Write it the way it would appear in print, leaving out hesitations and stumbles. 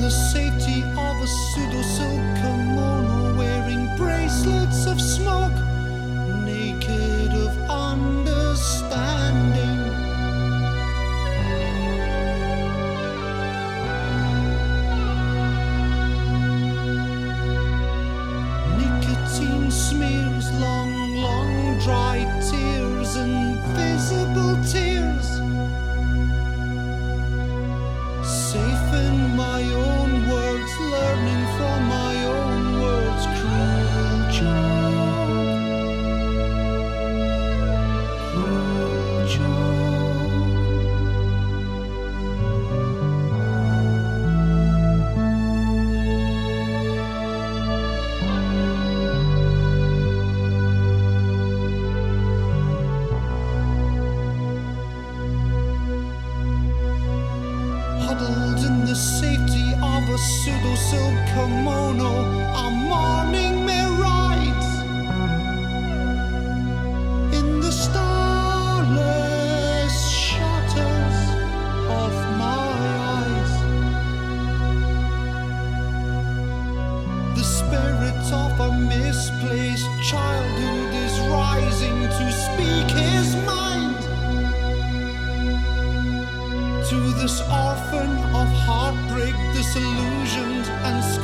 the safety of a pseudo-silk kimono, wearing bracelets of smoke, naked of understanding. Nicotine smears, long, long dry tears, invisible tears. Safe in my own words, learning from my own words. Cruel joke, cruel joke. Huddled in the safety of a pseudo-silk kimono, our morning may rise in the starless shutters of my eyes. The spirit of a misplaced childhood is rising to speak his mind to this orphan of heartbreak, disillusioned and